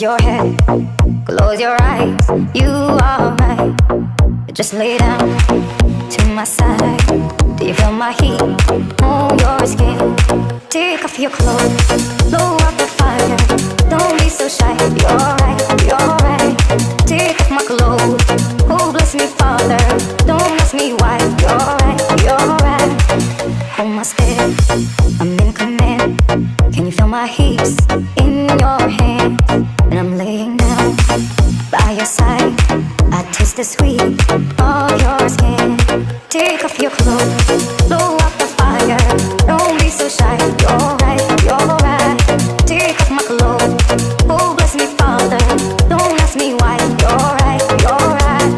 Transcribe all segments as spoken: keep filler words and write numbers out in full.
Rest your head, close your eyes. You are right. Just lay down to my side. Do you feel my heat on your skin? Take off your clothes, blow up the fire. Don't be so shy. You're right, you're right. Take off my clothes. Oh, bless me, Father. Don't ask me why. You're right, you're right. Hold my step, I'm in command. Can you feel my hips in your hand? And I'm laying down by your side. I taste the sweet of your skin. Take off your clothes, blow up the fire. Don't be so shy. You're right, you're right. Take off my clothes. Oh, bless me, Father. Don't ask me why. You're right, you're right.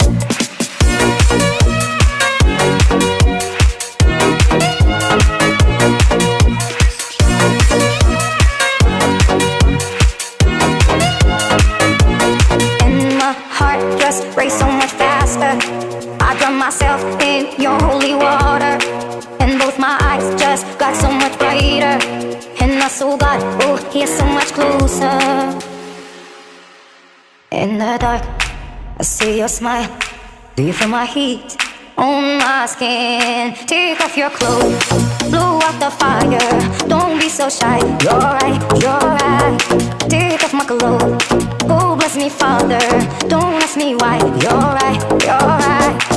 And my heart just race so much faster. I drown myself in your holy water, and both my eyes just got so much brighter. And my soul got, oh, here so much closer. In the dark, I see your smile. Do you feel my heat on my skin? Take off your clothes, blow out the fire. Don't be so shy. You're right, you're right. Take off my clothes. Oh, bless me, Father. Don't ask me why. You're right, you're right.